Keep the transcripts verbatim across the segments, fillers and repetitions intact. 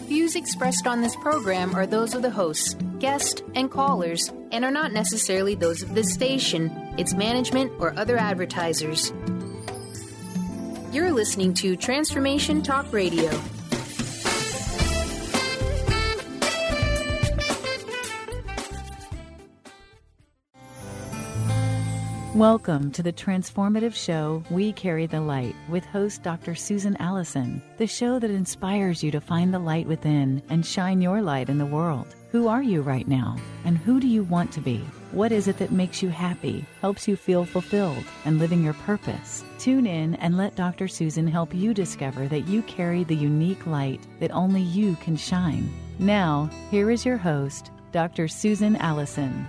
Views expressed on this program are those of the hosts, guests, and callers, and are not necessarily those of this station, its management, or other advertisers. You're listening to Transformation Talk Radio. Welcome to the transformative show, We Carry the Light, with host Doctor Susan Allison, the show that inspires you to find the light within and shine your light in the world. Who are you right now? And who do you want to be? What is it that makes you happy, helps you feel fulfilled, and living your purpose? Tune in and let Doctor Susan help you discover that you carry the unique light that only you can shine. Now, here is your host, Doctor Susan Allison.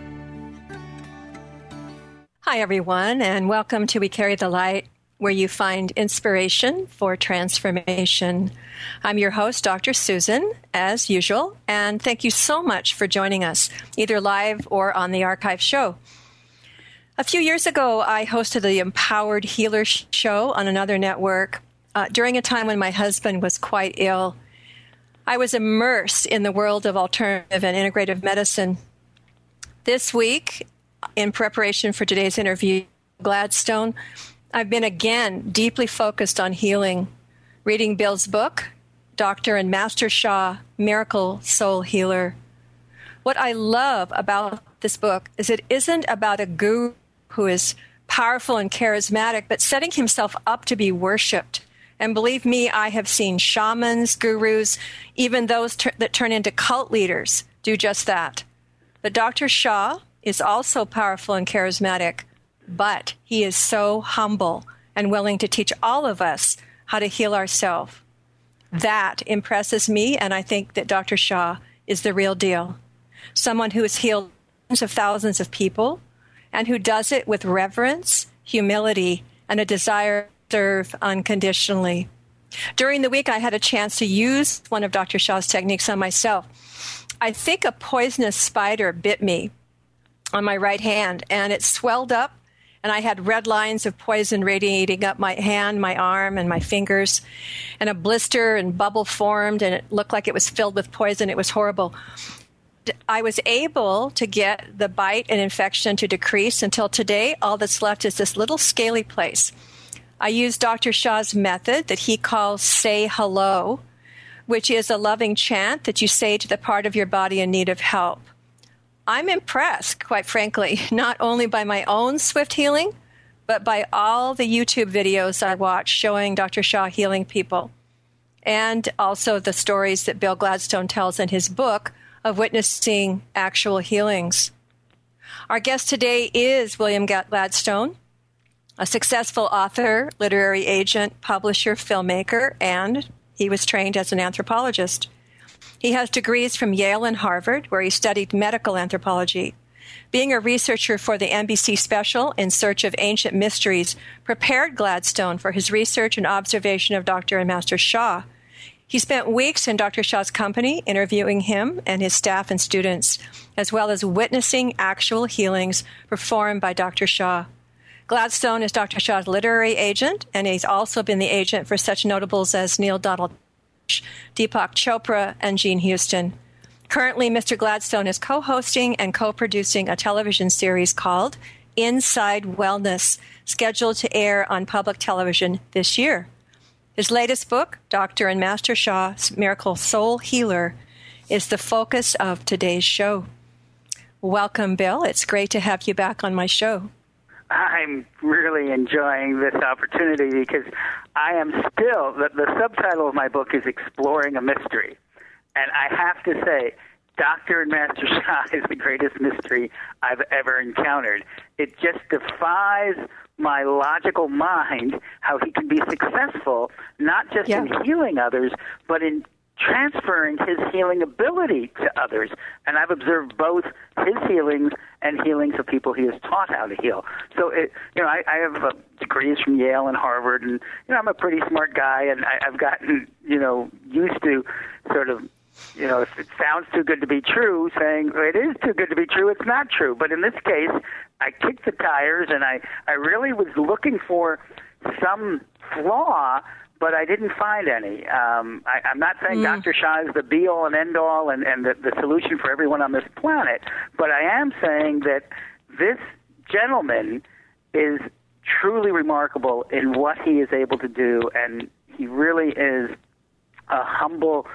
Hi, everyone, and welcome to We Carry the Light, where you find inspiration for transformation. I'm your host, Doctor Susan, as usual, and thank you so much for joining us, either live or on the archive show. A few years ago, I hosted the Empowered Healer show on another network uh, during a time when my husband was quite ill. I was immersed in the world of alternative and integrative medicine. This week, in preparation for today's interview, Gladstone, I've been again deeply focused on healing, reading Bill's book, Doctor and Master Sha, Miracle Soul Healer. What I love about this book is it isn't about a guru who is powerful and charismatic, but setting himself up to be worshipped. And believe me, I have seen shamans, gurus, even those ter- that turn into cult leaders do just that. But Doctor Sha is also powerful and charismatic, but he is so humble and willing to teach all of us how to heal ourselves. That impresses me, and I think that Doctor Sha is the real deal. Someone who has healed tens of thousands of people and who does it with reverence, humility, and a desire to serve unconditionally. During the week, I had a chance to use one of Doctor Sha's techniques on myself. I think a poisonous spider bit me on my right hand, and it swelled up, and I had red lines of poison radiating up my hand, my arm, and my fingers, and a blister and bubble formed, and it looked like it was filled with poison. It was horrible. I was able to get the bite and infection to decrease until today. All that's left is this little scaly place. I used Doctor Sha's method that he calls Say Hello, which is a loving chant that you say to the part of your body in need of help. I'm impressed, quite frankly, not only by my own swift healing, but by all the YouTube videos I watch showing Doctor Sha healing people, and also the stories that Bill Gladstone tells in his book of witnessing actual healings. Our guest today is William Gladstone, a successful author, literary agent, publisher, filmmaker, and he was trained as an anthropologist. He has degrees from Yale and Harvard, where he studied medical anthropology. Being a researcher for the N B C special In Search of Ancient Mysteries prepared Gladstone for his research and observation of Doctor and Master Sha. He spent weeks in Doctor Sha's company, interviewing him and his staff and students, as well as witnessing actual healings performed by Doctor Sha. Gladstone is Doctor Sha's literary agent, and he's also been the agent for such notables as Neil Donald, Deepak Chopra, and Jean Houston. Currently, Mister Gladstone is co-hosting and co-producing a television series called Inside Wellness, scheduled to air on public television this year. His latest book, Doctor and Master Sha, Miracle Soul Healer, is the focus of today's show. Welcome, Bill. It's great to have you back on my show. I'm really enjoying this opportunity because I am still, the, the subtitle of my book is Exploring a Mystery. And I have to say, Doctor and Master Sha is the greatest mystery I've ever encountered. It just defies my logical mind how he can be successful, not just yeah. in healing others, but in transferring his healing ability to others. And I've observed both his healings and healings of people he has taught how to heal. So, it, you know, I, I have uh, degrees from Yale and Harvard, and, you know, I'm a pretty smart guy, and I, I've gotten, you know, used to sort of, you know, if it sounds too good to be true, saying it is too good to be true, it's not true. But in this case, I kicked the tires, and I, I really was looking for some flaw but I didn't find any. Um, I, I'm not saying Mm. Doctor Shah is the be-all and end-all and, and the, the solution for everyone on this planet, but I am saying that this gentleman is truly remarkable in what he is able to do, and he really is a humble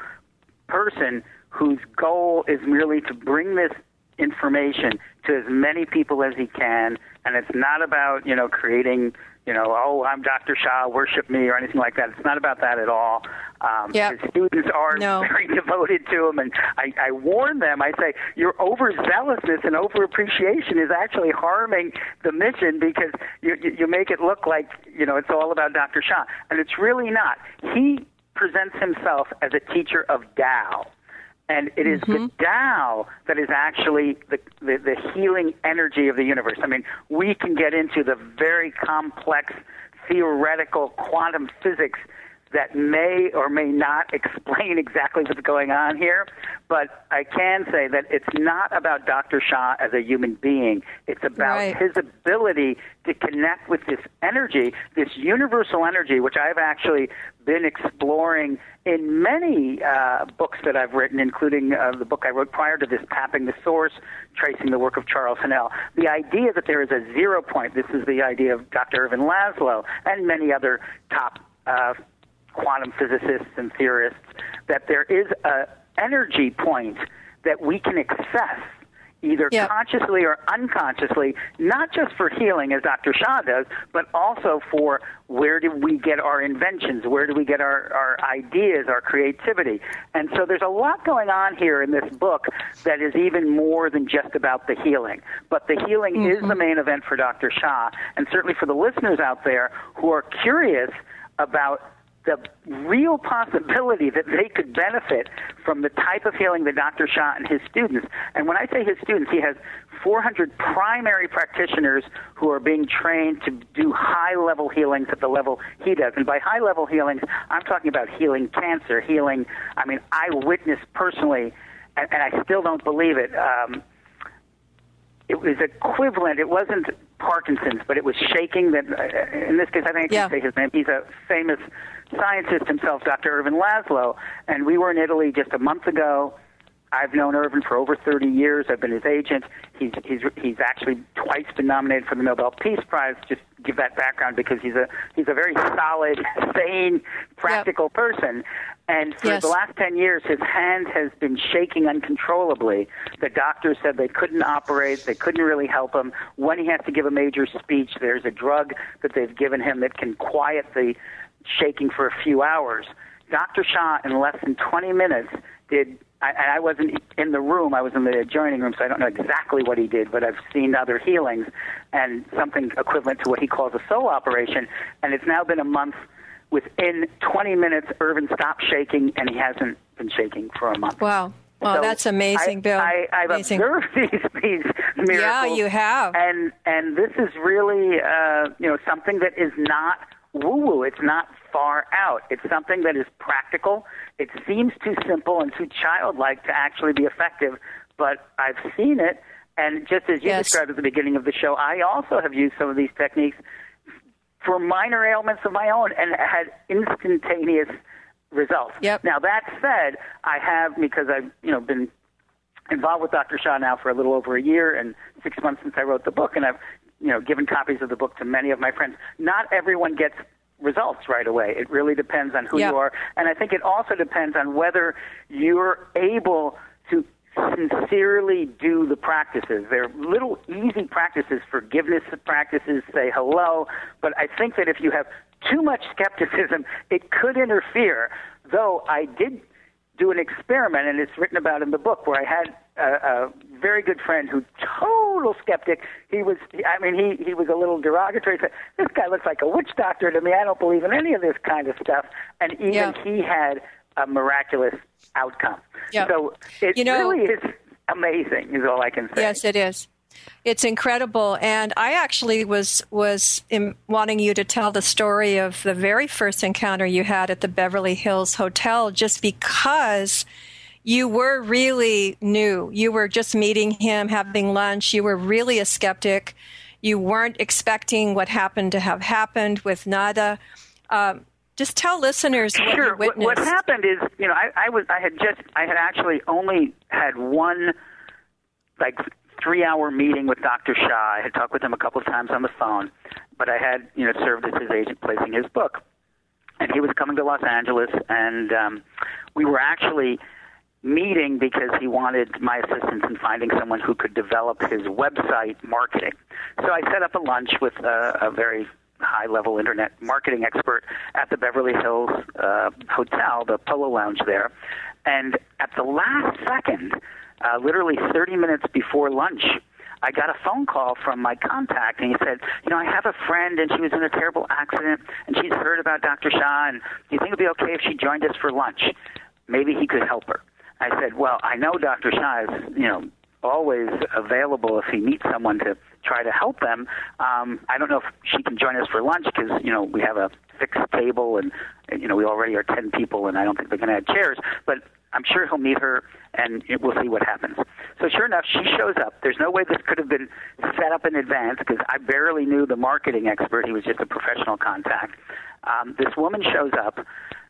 person whose goal is merely to bring this information to as many people as he can, and it's not about, you know, creating, you know, oh, I'm Doctor Shah, worship me, or anything like that. It's not about that at all. Um, Yep. His students are No. very devoted to him, and I, I warn them. I say, your overzealousness and overappreciation is actually harming the mission because you, you, you make it look like, you know, it's all about Doctor Shah, and it's really not. He presents himself as a teacher of Tao. And it is mm-hmm. the Tao that is actually the, the, the healing energy of the universe. I mean, we can get into the very complex theoretical quantum physics that may or may not explain exactly what's going on here, but I can say that it's not about Doctor Shah as a human being. It's about right. his ability to connect with this energy, this universal energy, which I've actually been exploring in many uh, books that I've written, including uh, the book I wrote prior to this, Tapping the Source, tracing the work of Charles Haanel. The idea that there is a zero point, this is the idea of Doctor Ervin Laszlo and many other top uh, quantum physicists and theorists, that there is a energy point that we can access either yep. consciously or unconsciously, not just for healing as Doctor Shah does, but also for where do we get our inventions, where do we get our, our ideas, our creativity. And so there's a lot going on here in this book that is even more than just about the healing. But the healing mm-hmm. is the main event for Doctor Shah, and certainly for the listeners out there who are curious about the real possibility that they could benefit from the type of healing that Doctor Shah and his students, and when I say his students, he has four hundred primary practitioners who are being trained to do high-level healings at the level he does. And by high-level healings, I'm talking about healing cancer, healing, I mean, I witnessed personally, and, and I still don't believe it, um, it was equivalent, it wasn't Parkinson's, but it was shaking that, uh, in this case, I think I can yeah. say his name, he's a famous scientist himself, Doctor Ervin Laszlo, and we were in Italy just a month ago. I've known Ervin for over thirty years. I've been his agent. He's he's he's actually twice been nominated for the Nobel Peace Prize. Just give that background because he's a he's a very solid, sane, practical yep. person. And for yes. the last ten years, his hand has been shaking uncontrollably. The doctors said they couldn't operate. They couldn't really help him. When he has to give a major speech, there's a drug that they've given him that can quiet the shaking for a few hours. Doctor Shah, in less than twenty minutes, did, I, and I wasn't in the room, I was in the adjoining room, so I don't know exactly what he did, but I've seen other healings and something equivalent to what he calls a soul operation, and it's now been a month. Within twenty minutes, Ervin stopped shaking, and he hasn't been shaking for a month. Wow. Well, so that's amazing, I, Bill. I, I've amazing. observed these, these miracles. Yeah, you have. And, and this is really, uh, you know, something that is not woo-woo. It's not far out. It's something that is practical. It seems too simple and too childlike to actually be effective, but I've seen it. And just as you yes. described at the beginning of the show, I also have used some of these techniques for minor ailments of my own and had instantaneous results. Yep. Now, that said, I have, because I've you know been involved with Doctor Shah now for a little over a year and six months since I wrote the book, and I've you know given copies of the book to many of my friends. Not everyone gets results right away. It really depends on who yep. you are, and I think it also depends on whether you're able to sincerely do the practices. They're little easy practices, forgiveness practices, say hello, but I think that if you have too much skepticism, it could interfere, though I did do an experiment, and it's written about in the book, where I had a, a very good friend who, total skeptic, he was, I mean, he, he was a little derogatory. He said, this guy looks like a witch doctor to me. I don't believe in any of this kind of stuff. And even yeah. he had a miraculous outcome. Yep. So it you know, really is amazing, is all I can say. Yes, it is. It's incredible. And I actually was was in wanting you to tell the story of the very first encounter you had at the Beverly Hills Hotel, just because you were really new. You were just meeting him, having lunch. You were really a skeptic. You weren't expecting what happened to have happened with Nada. Um, Just tell listeners what sure. you witnessed. What, what happened is, you know, I, I was, I had just, I had actually only had one, like, three-hour meeting with Doctor Shah. I had talked with him a couple of times on the phone, but I had, you know, served as his agent placing his book. And he was coming to Los Angeles, and um, we were actually meeting because he wanted my assistance in finding someone who could develop his website marketing. So I set up a lunch with a, a very high-level internet marketing expert at the Beverly Hills uh, Hotel, the Polo Lounge there. And at the last second, uh, literally thirty minutes before lunch, I got a phone call from my contact, and he said, you know, I have a friend, and she was in a terrible accident, and she's heard about Doctor Shah, and do you think it would be okay if she joined us for lunch? Maybe he could help her. I said, well, I know Doctor Shah is, you know, always available if he meets someone to try to help them. Um, I don't know if she can join us for lunch because, you know, we have a fixed table, and, and, you know, we already are ten people, and I don't think they're going to add chairs, but I'm sure he'll meet her, and it, we'll see what happens. So sure enough, she shows up. There's no way this could have been set up in advance because I barely knew the marketing expert. He was just a professional contact. Um, this woman shows up,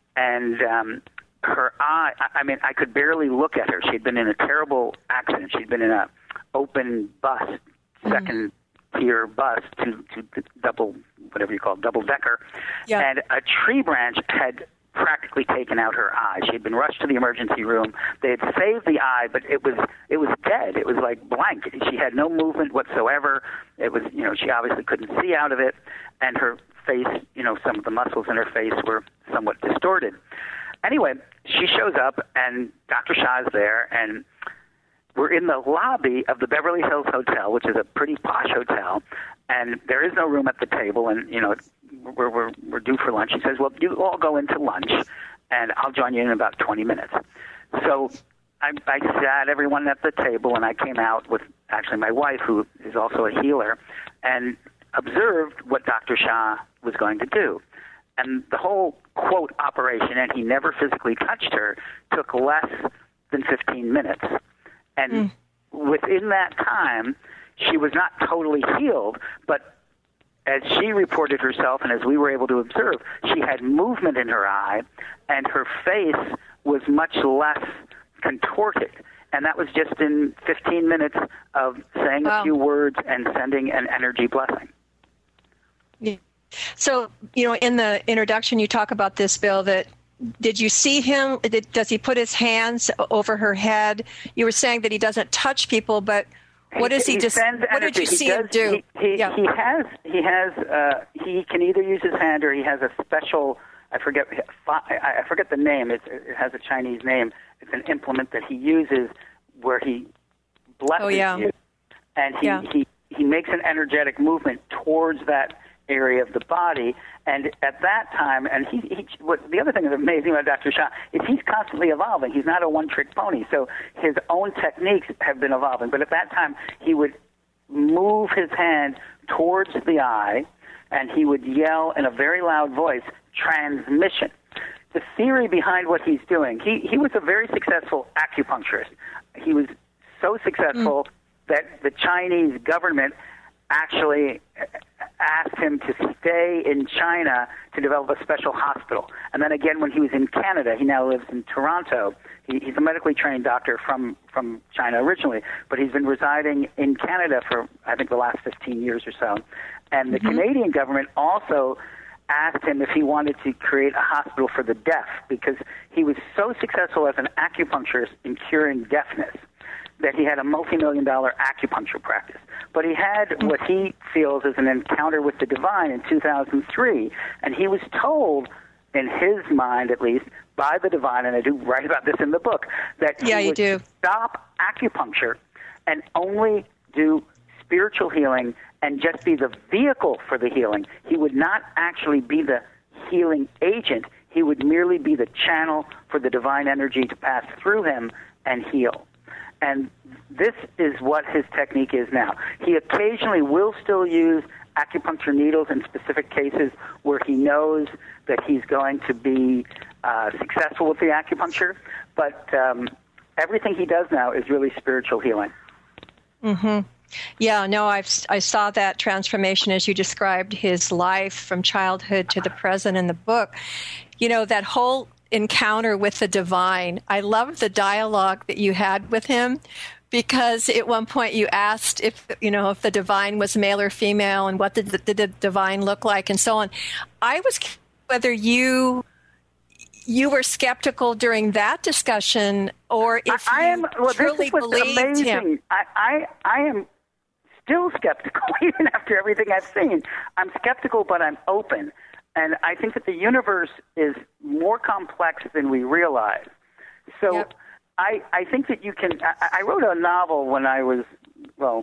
and um, her eye, I, I mean, I could barely look at her. She'd been in a terrible accident. She'd been in a open bus, mm-hmm. second-tier bus, to, to double, whatever you call it, double-decker, yeah. And a tree branch had practically taken out her eye. She had been rushed to the emergency room. They had saved the eye, but it was it was dead. It was like blank. She had no movement whatsoever. It was, you know, she obviously couldn't see out of it, and her face, you know, some of the muscles in her face were somewhat distorted. Anyway, she shows up, and Doctor Shah is there, and we're in the lobby of the Beverly Hills Hotel, which is a pretty posh hotel, and there is no room at the table, and, you know, We're, we're, we're due for lunch. He says, well, you all go into lunch, and I'll join you in about twenty minutes. So I, I sat everyone at the table, and I came out with actually my wife, who is also a healer, and observed what Doctor Shah was going to do. And the whole, quote, operation, and he never physically touched her, took less than fifteen minutes. And mm. within that time, she was not totally healed, but as she reported herself and as we were able to observe, she had movement in her eye, and her face was much less contorted. And that was just in fifteen minutes of saying wow. a few words and sending an energy blessing. Yeah. So, you know, in the introduction, you talk about this, Bill, that did you see him? Did, does he put his hands over her head? You were saying that he doesn't touch people, but what does he, he just? What did you see he does, him do? He, he, yeah. he has. He has. Uh, he can either use his hand or he has a special. I forget. I forget the name. It's, it has a Chinese name. It's an implement that he uses where he blesses oh, yeah. you, and he, yeah. he he makes an energetic movement towards that area of the body. And at that time, and he, he what, the other thing that's amazing about Doctor Shah is he's constantly evolving. He's not a one-trick pony, so his own techniques have been evolving. But at that time, he would move his hand towards the eye, and he would yell in a very loud voice, transmission. The theory behind what he's doing, he, he was a very successful acupuncturist. He was so successful mm. that the Chinese government actually asked him to stay in China to develop a special hospital. And then again, when he was in Canada, he now lives in Toronto. He, he's a medically trained doctor from, from China originally, but he's been residing in Canada for, I think, the last fifteen years or so. And the mm-hmm. Canadian government also asked him if he wanted to create a hospital for the deaf because he was so successful as an acupuncturist in curing deafness that he had a multi-million dollar acupuncture practice. But he had what he feels is an encounter with the divine in two thousand three, and he was told, in his mind at least, by the divine, and I do write about this in the book, that yeah, he you would do. stop acupuncture and only do spiritual healing and just be the vehicle for the healing. He would not actually be the healing agent. He would merely be the channel for the divine energy to pass through him and heal. And this is what his technique is now. He occasionally will still use acupuncture needles in specific cases where he knows that he's going to be uh, successful with the acupuncture, but um, everything he does now is really spiritual healing. Mm-hmm. Yeah, no, I've, I saw that transformation as you described his life from childhood to the present in the book. You know, that whole encounter with the divine. I love the dialogue that you had with him, because at one point you asked if, you know, if the divine was male or female and what did the, did the divine look like and so on. I was curious whether you you were skeptical during that discussion or if I, I am, you well, truly this is what's believed amazing. him. I, I, I am still skeptical, even after everything I've seen. I'm skeptical, but I'm open. And I think that the universe is more complex than we realize. So Yep. I, I think that you can, I, I wrote a novel when I was, well,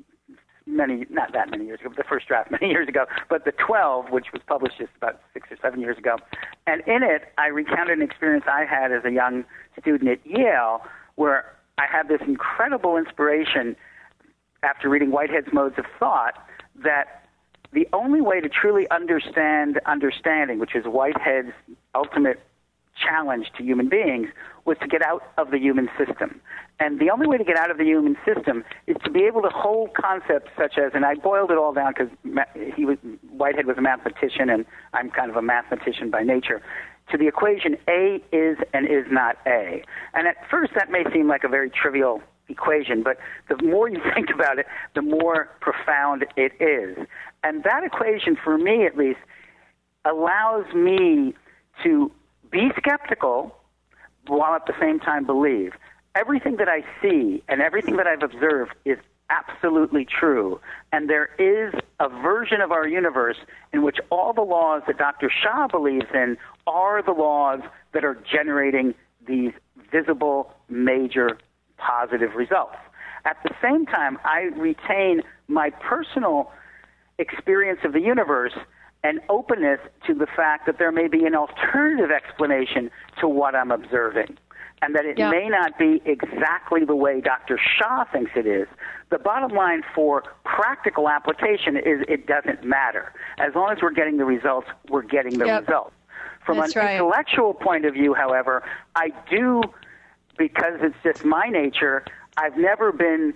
many, not that many years ago, the first draft many years ago, but The twelve, which was published just about six or seven years ago. And in it, I recounted an experience I had as a young student at Yale, where I had this incredible inspiration after reading Whitehead's Modes of Thought that the only way to truly understand understanding, which is Whitehead's ultimate challenge to human beings, was to get out of the human system. And the only way to get out of the human system is to be able to hold concepts such as, and I boiled it all down because he was, Whitehead was a mathematician and I'm kind of a mathematician by nature, to the equation A is and is not A. And at first that may seem like a very trivial equation, but the more you think about it, the more profound it is. And that equation, for me at least, allows me to be skeptical while at the same time believe. Everything that I see and everything that I've observed is absolutely true. And there is a version of our universe in which all the laws that Doctor Shah believes in are the laws that are generating these visible, major, positive results. At the same time, I retain my personal experience of the universe and openness to the fact that there may be an alternative explanation to what I'm observing, and that it yeah. may not be exactly the way Doctor Shah thinks it is. The bottom line for practical application is it doesn't matter. As long as we're getting the results, we're getting the yep. results. From That's an right. intellectual point of view, however, I do, because it's just my nature, I've never been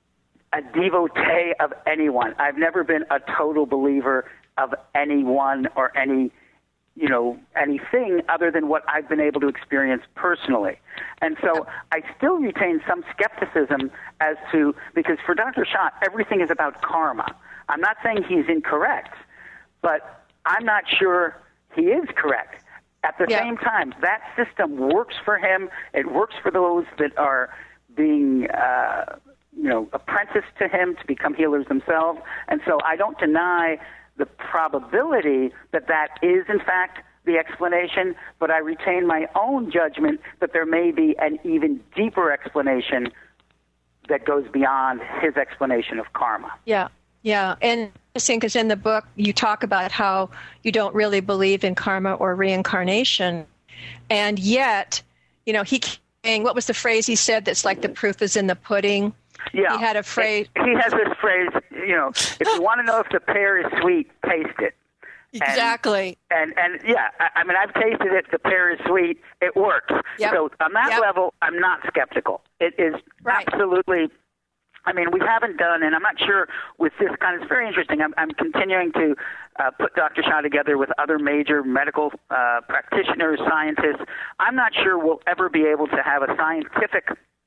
a devotee of anyone. I've never been a total believer of anyone or any, you know, anything other than what I've been able to experience personally. And so I still retain some skepticism as to, because for Doctor Shah, everything is about karma. I'm not saying he's incorrect, but I'm not sure he is correct. At the yeah. same time, that system works for him. It works for those that are being, uh, you know, apprenticed to him to become healers themselves. And so I don't deny the probability that that is, in fact, the explanation, but I retain my own judgment that there may be an even deeper explanation that goes beyond his explanation of karma. Yeah, yeah. And interesting because in the book you talk about how you don't really believe in karma or reincarnation, and yet, you know, he came, what was the phrase he said that's like the proof is in the pudding? Yeah. He had a phrase. He has this phrase, you know, if you want to know if the pear is sweet, taste it. Exactly. And, and, and yeah, I, I mean, I've tasted it. The pear is sweet. It works. Yep. So on that yep. level, I'm not skeptical. It is right. absolutely, I mean, we haven't done, and I'm not sure with this kind of, it's very interesting. I'm, I'm continuing to uh, put Doctor Shah together with other major medical uh, practitioners, scientists. I'm not sure we'll ever be able to have a scientific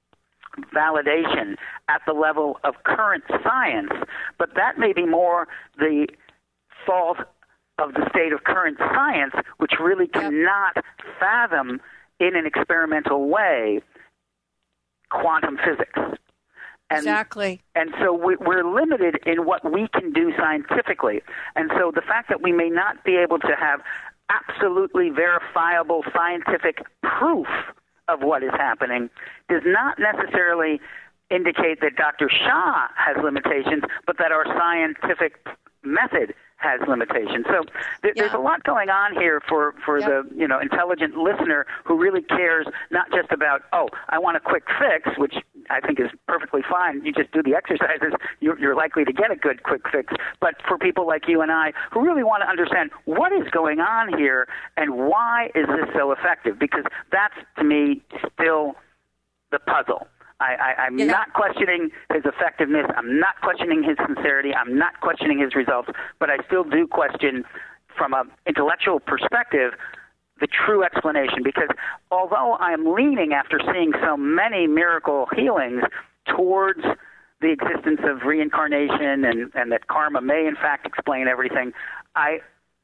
validation at the level of current science, but that may be more the fault of the state of current science, which really cannot fathom in an experimental way quantum physics. And, exactly. And so we, we're limited in what we can do scientifically. And so the fact that we may not be able to have absolutely verifiable scientific proof of what is happening does not necessarily indicate that Doctor Shah has limitations, but that our scientific method has limitations. So th- yeah. there's a lot going on here for, for yep. the you know intelligent listener who really cares not just about, oh, I want a quick fix, which I think is perfectly fine. You just do the exercises, you're, you're likely to get a good quick fix. But for people like you and I who really want to understand what is going on here and why is this so effective, because that's, to me, still the puzzle. I, I, I'm yeah. not questioning his effectiveness. I'm not questioning his sincerity. I'm not questioning his results. But I still do question, from an intellectual perspective, the true explanation. Because although I am leaning, after seeing so many miracle healings, towards the existence of reincarnation and, and that karma may in fact explain everything, I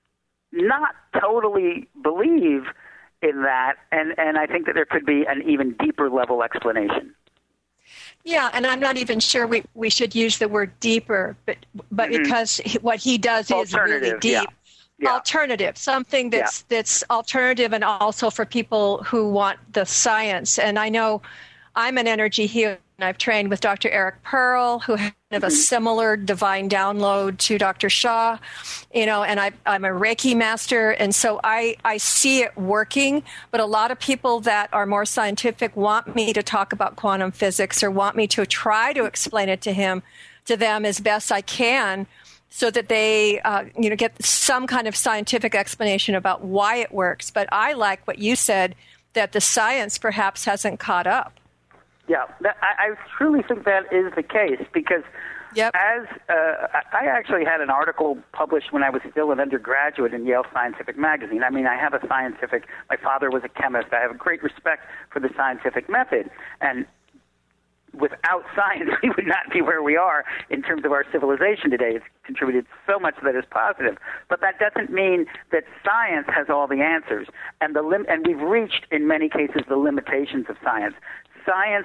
not totally believe in that, and, and I think that there could be an even deeper level explanation. Yeah, and I'm not even sure we, we should use the word deeper, but but mm-hmm. because he, what he does is really deep. Yeah. Yeah. Alternative, something that's yeah. that's alternative, and also for people who want the science. And I know I'm an energy healer. I've trained with Doctor Eric Pearl, who has mm-hmm. a similar divine download to Doctor Shah, you know, and I, I'm a Reiki master. And so I, I see it working, but a lot of people that are more scientific want me to talk about quantum physics or want me to try to explain it to him, to them as best I can, so that they, uh, you know, get some kind of scientific explanation about why it works. But I like what you said, that the science perhaps hasn't caught up. Yeah, that, I, I truly think that is the case, because yep. as uh, I actually had an article published when I was still an undergraduate in Yale Scientific Magazine. I mean, I have a scientific, my father was a chemist. I have a great respect for the scientific method. And without science, we would not be where we are in terms of our civilization today. It's contributed so much that is positive. But that doesn't mean that science has all the answers. And, the lim- and we've reached, in many cases, the limitations of science. Science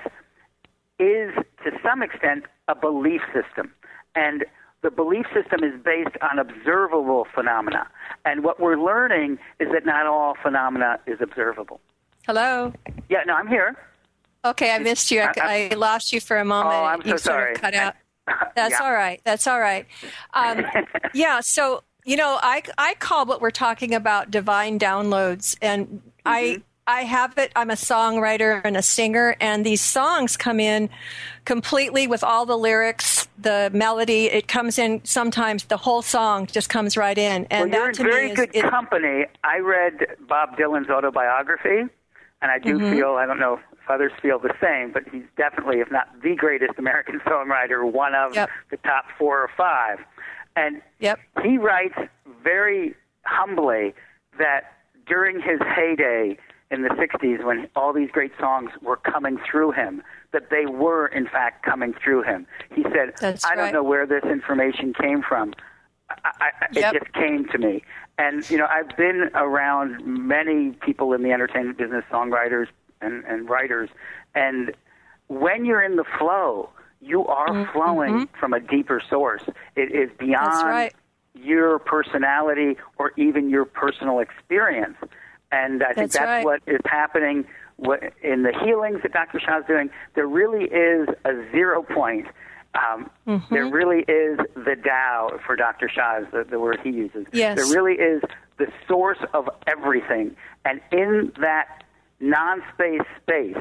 is, to some extent, a belief system. And the belief system is based on observable phenomena. And what we're learning is that not all phenomena is observable. Hello? Yeah, no, I'm here. Okay, I missed you. I, I lost you for a moment. Oh, I'm so you sorry. Sort of cut out. That's yeah. all right. That's all right. Um, yeah, so, you know, I, I call what we're talking about divine downloads. And mm-hmm. I... I have it. I'm a songwriter and a singer, and these songs come in completely with all the lyrics, the melody. It comes in sometimes the whole song just comes right in. And well, that to you're in very me is, good it, company. I read Bob Dylan's autobiography, and I do mm-hmm. feel, I don't know if others feel the same, but he's definitely, if not the greatest American songwriter, one of yep. the top four or five. And yep. he writes very humbly that during his heyday in the sixties, when all these great songs were coming through him, that they were, in fact, coming through him. He said, That's I right. don't know where this information came from. I, I, yep. It just came to me. And, you know, I've been around many people in the entertainment business, songwriters and, and writers, and when you're in the flow, you are mm-hmm. flowing from a deeper source. It is beyond That's right. your personality or even your personal experience. And I think that's, that's right. what is happening in the healings that Doctor Shah is doing. There really is a zero point. Um, mm-hmm. There really is the Tao, for Doctor Shah, is the, the word he uses. Yes. There really is the source of everything. And in that non-space space,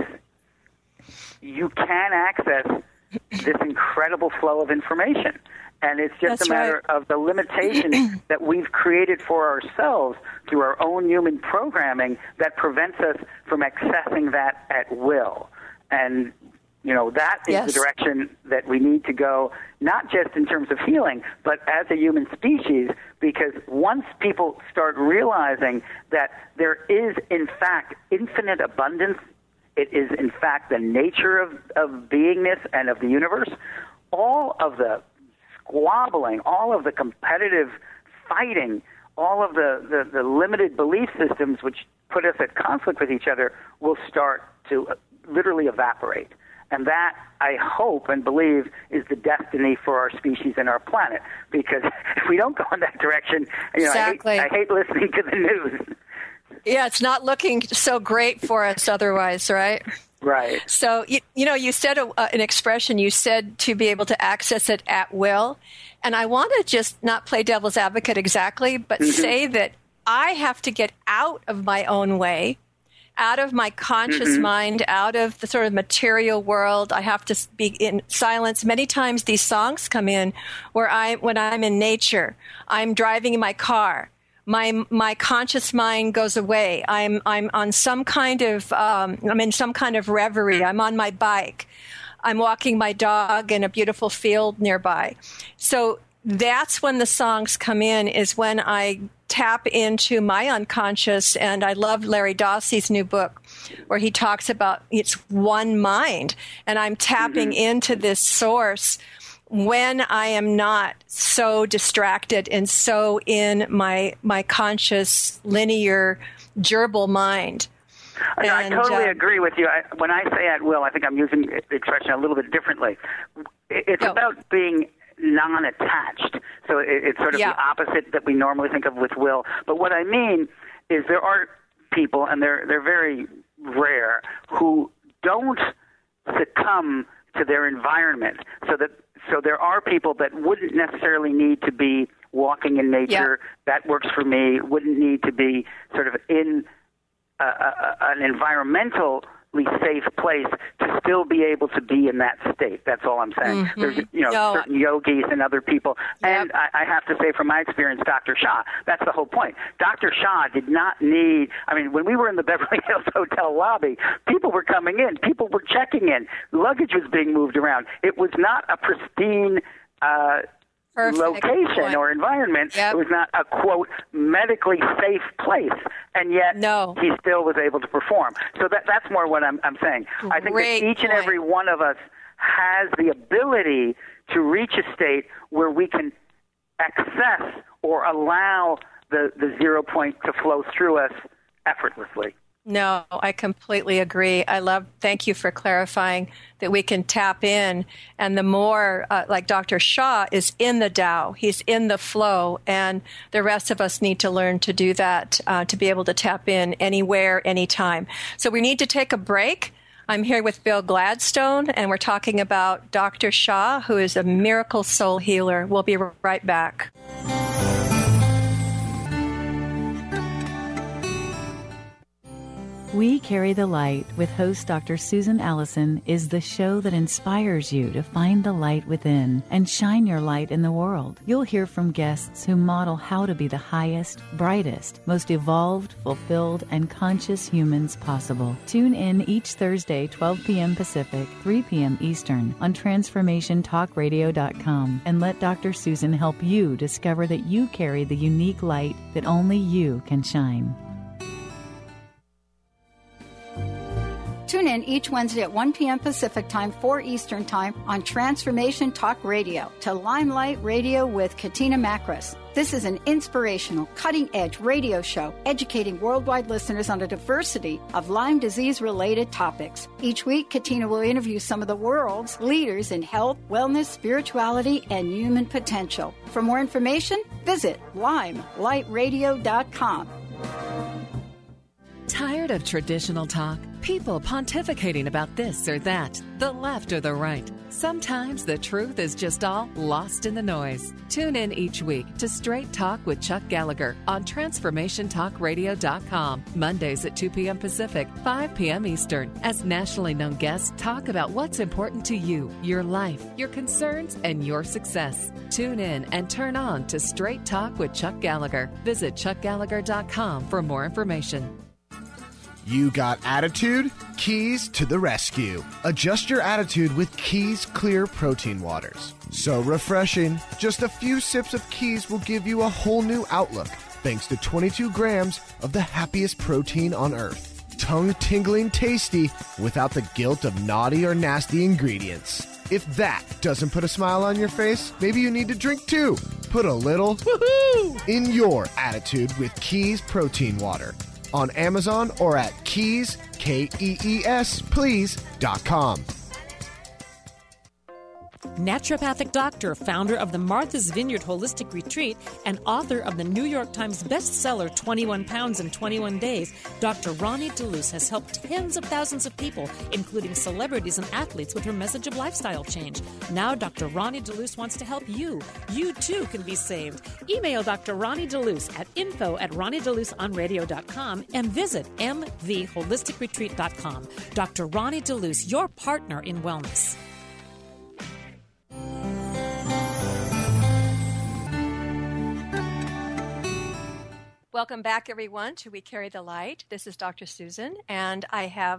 you can access this incredible flow of information. And it's just That's a matter right. of the limitations that we've created for ourselves through our own human programming that prevents us from accessing that at will. And, you know, that is yes. the direction that we need to go, not just in terms of healing, but as a human species, because once people start realizing that there is, in fact, infinite abundance, it is, in fact, the nature of, of beingness and of the universe, all of the squabbling, all of the competitive fighting, all of the, the, the limited belief systems which put us at conflict with each other will start to literally evaporate. And that, I hope and believe, is the destiny for our species and our planet. Because if we don't go in that direction, you know, exactly. I, hate, I hate listening to the news. Yeah, it's not looking so great for us otherwise, right? Right. So, you, you know, you said a, uh, an expression, you said to be able to access it at will. And I want to just not play devil's advocate exactly, but mm-hmm. say that I have to get out of my own way, out of my conscious mm-hmm. mind, out of the sort of material world. I have to be in silence. Many times these songs come in where I, when I'm in nature, I'm driving in my car. My my conscious mind goes away. I'm I'm on some kind of um, I'm in some kind of reverie. I'm on my bike. I'm walking my dog in a beautiful field nearby. So that's when the songs come in, is when I tap into my unconscious. And I love Larry Dossey's new book where he talks about it's one mind. And I'm tapping mm-hmm. into this source when I am not so distracted and so in my my conscious, linear, gerbil mind. And, I totally uh, agree with you. I, when I say at will, I think I'm using the expression a little bit differently. It's oh. about being non-attached. So it, it's sort of yeah. the opposite that we normally think of with will. But what I mean is there are people, and they're they're very rare, who don't succumb to their environment. So that so there are people that wouldn't necessarily need to be walking in nature. Yeah. That works for me. Wouldn't need to be sort of in uh, uh, an environmentally safe place to still be able to be in that state. That's all I'm saying. Mm-hmm. There's, you know, no. certain yogis and other people. Yep. And I, I have to say from my experience, Doctor Shah, that's the whole point. Doctor Shah did not need, I mean, when we were in the Beverly Hills Hotel lobby, people were coming in, people were checking in, luggage was being moved around. It was not a pristine uh Perfect location point. Or environment. Yep. It was not a, quote, medically safe place, and yet no. he still was able to perform. So that that's more what I'm, I'm saying. Great I think that each point. And every one of us has the ability to reach a state where we can access or allow the, the zero point to flow through us effortlessly. No, I completely agree. I love, thank you for clarifying that we can tap in. And the more, uh, like Doctor Shah is in the Tao, he's in the flow, and the rest of us need to learn to do that, uh, to be able to tap in anywhere, anytime. So we need to take a break. I'm here with Bill Gladstone, and we're talking about Doctor Shah, who is a miracle soul healer. We'll be right back. We Carry the Light with host Doctor Susan Allison is the show that inspires you to find the light within and shine your light in the world. You'll hear from guests who model how to be the highest, brightest, most evolved, fulfilled, and conscious humans possible. Tune in each Thursday, twelve p.m. Pacific, three p.m. Eastern on transformation talk radio dot com, and let Doctor Susan help you discover that you carry the unique light that only you can shine. Tune in each Wednesday at one p.m. Pacific Time, four Eastern Time on Transformation Talk Radio to Limelight Radio with Katina Makris. This is an inspirational, cutting-edge radio show educating worldwide listeners on a diversity of Lyme disease-related topics. Each week, Katina will interview some of the world's leaders in health, wellness, spirituality, and human potential. For more information, visit limelight radio dot com. Tired of traditional talk? People pontificating about this or that, the left or the right. Sometimes the truth is just all lost in the noise. Tune in each week to Straight Talk with Chuck Gallagher on transformation talk radio dot com, Mondays at two p.m. Pacific, five p.m. Eastern, as nationally known guests talk about what's important to you, your life, your concerns, and your success. Tune in and turn on to Straight Talk with Chuck Gallagher. Visit chuck gallagher dot com for more information. You got attitude? Keys to the rescue. Adjust your attitude with Keys Clear Protein Waters. So refreshing. Just a few sips of Keys will give you a whole new outlook, thanks to twenty-two grams of the happiest protein on earth. Tongue-tingling tasty without the guilt of naughty or nasty ingredients. If that doesn't put a smile on your face, maybe you need to drink too. Put a little woohoo in your attitude with Keys Protein Water. On Amazon or at keys, K E E S, please, dot com. Naturopathic doctor, founder of the Martha's Vineyard Holistic Retreat, and author of the New York Times bestseller twenty-one pounds in twenty-one days, Doctor Ronnie DeLuce has helped tens of thousands of people, including celebrities and athletes, with her message of lifestyle change. Now Doctor Ronnie DeLuce wants to help you. You, too, can be saved. Email Doctor Ronnie DeLuce at info at ronnie deluce on radio dot com and visit m v holistic retreat dot com. Doctor Ronnie DeLuce, your partner in wellness. Welcome back, everyone, to We Carry the Light. This is Doctor Susan, and I have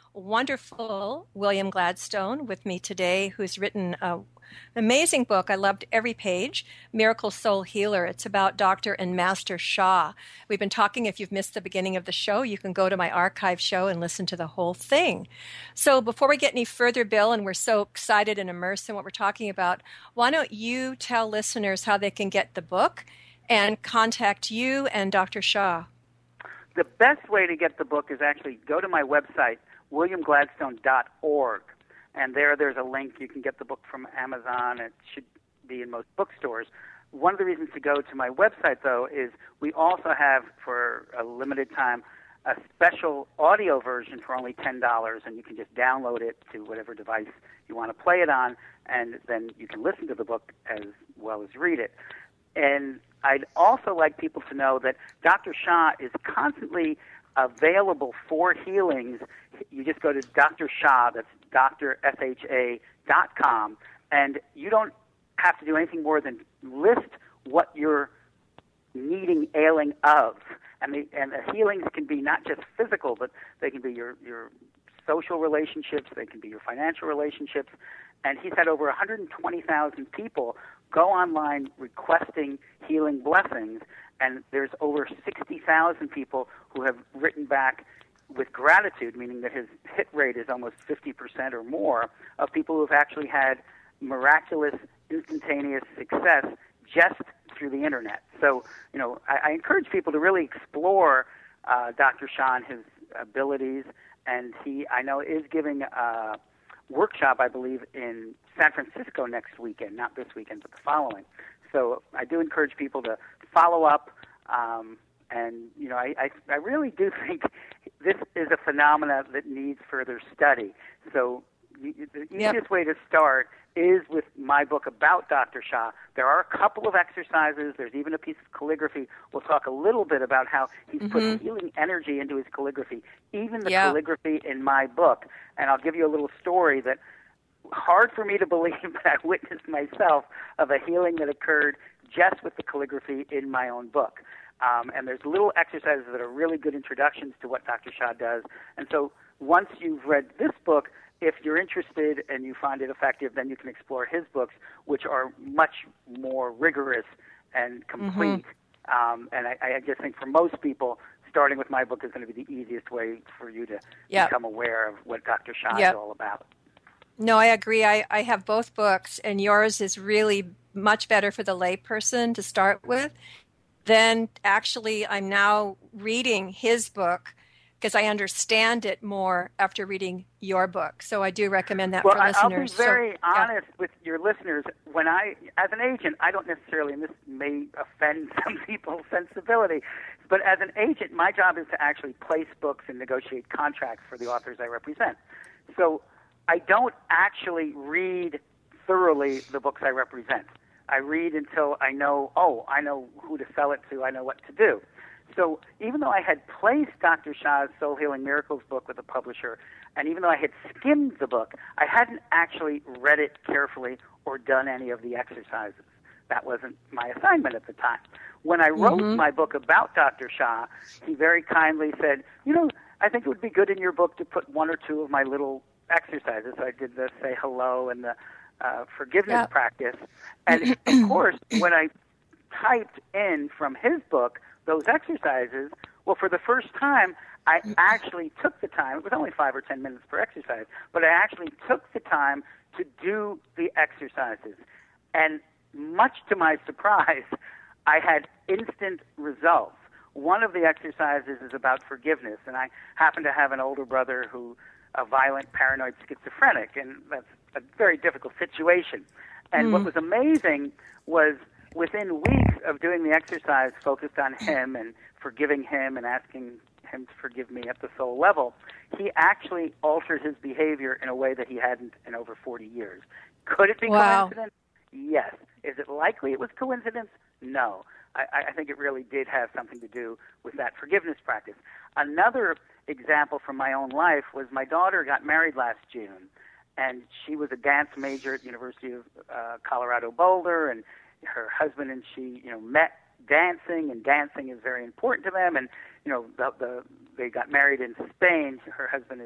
wonderful William Gladstone with me today, who's written a amazing book. I loved every page, Miracle Soul Healer. It's about Doctor and Master Sha. We've been talking, if you've missed the beginning of the show, you can go to my archive show and listen to the whole thing. So before we get any further, Bill, and we're so excited and immersed in what we're talking about, why don't you tell listeners how they can get the book and contact you and Doctor Sha? The best way to get the book is actually go to my website, william gladstone dot org. And there, there's a link. You can get the book from Amazon. It should be in most bookstores. One of the reasons to go to my website, though, is we also have, for a limited time, a special audio version for only ten dollars, and you can just download it to whatever device you want to play it on, and then you can listen to the book as well as read it. And I'd also like people to know that Doctor Sha is constantly available for healings. You just go to Doctor Sha, that's Doctor S H A dot com, and you don't have to do anything more than list what you're needing, ailing of. And the, and the healings can be not just physical, but they can be your, your social relationships, they can be your financial relationships. And he's had over one hundred twenty thousand people go online requesting healing blessings, and there's over sixty thousand people who have written back with gratitude, meaning that his hit rate is almost fifty percent or more of people who have actually had miraculous, instantaneous success just through the Internet. So, you know, I, I encourage people to really explore uh, Doctor Sha and his abilities, and he, I know, is giving a workshop, I believe, in San Francisco next weekend, not this weekend, but the following. So I do encourage people to follow up, um, and, you know, I, I, I really do think this is a phenomena that needs further study. So the easiest yep. way to start is with my book about Doctor Sha. There are a couple of exercises. There's even a piece of calligraphy. We'll talk a little bit about how he's mm-hmm. put healing energy into his calligraphy, even the yep. calligraphy in my book. And I'll give you a little story that hard for me to believe, but I witnessed myself, of a healing that occurred just with the calligraphy in my own book. Um, and there's little exercises that are really good introductions to what Doctor Sha does. And so once you've read this book, if you're interested and you find it effective, then you can explore his books, which are much more rigorous and complete. Mm-hmm. Um, and I, I just think for most people, starting with my book is going to be the easiest way for you to yep. become aware of what Doctor Sha yep. is all about. No, I agree. I, I have both books, and yours is really much better for the layperson to start with. Then actually I'm now reading his book because I understand it more after reading your book. So I do recommend that well, for listeners. I'll be very so, honest yeah. with your listeners. When I, as an agent, I don't necessarily, and this may offend some people's sensibility, but as an agent, my job is to actually place books and negotiate contracts for the authors I represent. So I don't actually read thoroughly the books I represent. I read until I know, oh, I know who to sell it to, I know what to do. So even though I had placed Doctor Sha's Soul Healing Miracles book with a publisher, and even though I had skimmed the book, I hadn't actually read it carefully or done any of the exercises. That wasn't my assignment at the time. When I wrote mm-hmm. my book about Doctor Sha, he very kindly said, you know, I think it would be good in your book to put one or two of my little exercises. So I did the say hello and the uh, forgiveness yeah. practice. And, of course, when I typed in from his book those exercises, well, for the first time, I actually took the time. It was only five or ten minutes per exercise, but I actually took the time to do the exercises. And much to my surprise, I had instant results. One of the exercises is about forgiveness, and I happen to have an older brother who, a violent, paranoid schizophrenic, and that's a very difficult situation. And mm. what was amazing was within weeks of doing the exercise focused on him and forgiving him and asking him to forgive me at the soul level, he actually altered his behavior in a way that he hadn't in over forty years. Could it be wow. coincidence? Yes. Is it likely it was coincidence? No. I, I think it really did have something to do with that forgiveness practice. Another example from my own life was my daughter got married last June, and she was a dance major at the University of uh, Colorado Boulder, and her husband and she, you know, met dancing, and dancing is very important to them. And you know, the, the they got married in Spain. Her husband is a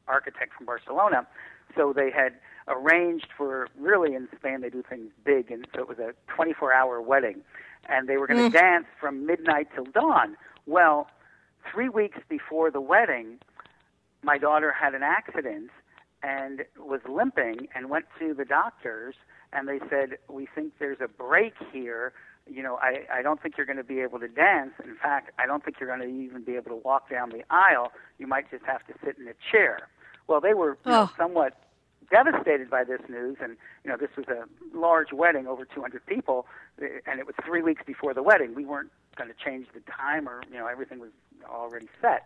architect from Barcelona. So they had arranged for, really in Spain they do things big, and so it was a twenty-four hour wedding. And they were going to mm. dance from midnight till dawn. Well, three weeks before the wedding, my daughter had an accident and was limping and went to the doctors, and they said, we think there's a break here. You know, I, I don't think you're going to be able to dance. In fact, I don't think you're going to even be able to walk down the aisle. You might just have to sit in a chair. Well, they were you know, oh. somewhat devastated by this news, and you know, this was a large wedding, over two hundred people, and it was three weeks before the wedding. We weren't going to change the time, or you know, everything was already set.